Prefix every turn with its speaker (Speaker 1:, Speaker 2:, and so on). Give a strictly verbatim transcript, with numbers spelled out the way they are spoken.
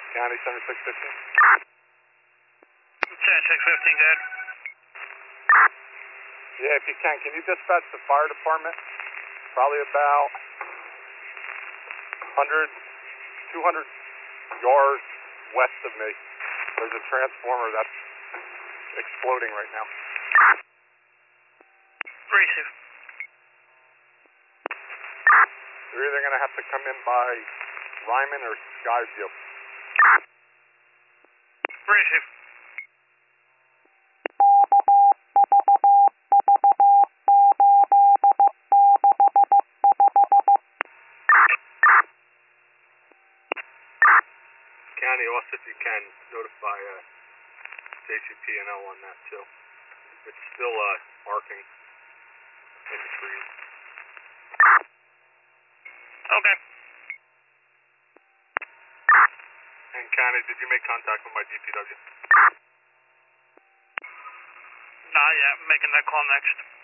Speaker 1: County seventy-six fifteen.
Speaker 2: seventy-six fifteen, go ahead.
Speaker 1: Yeah, if you can, can you dispatch the fire department? Probably about one hundred, two hundred yards west of me. There's a transformer that's exploding right now.
Speaker 2: Appreciate.
Speaker 1: You're either going to have to come in by Ryman or Skyview.
Speaker 2: Appreciate.
Speaker 1: County, also if you can, notify uh, J C P and L on that too. It's still uh, arcing in the trees.
Speaker 2: Okay.
Speaker 1: And County, did you make contact with my D P W?
Speaker 2: Not yet, making that call next.